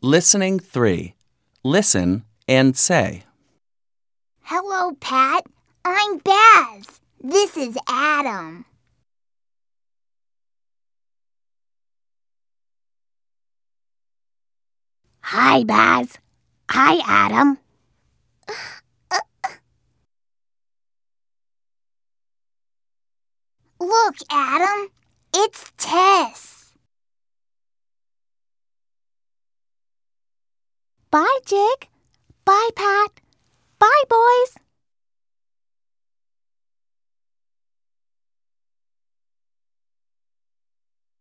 Listening 3. Listen and say. Hello, Pat. I'm Baz. This is Adam. Hi, Baz. Hi, Adam. Look, Adam. It's Tess. Bye, Jig. Bye, Pat. Bye, boys.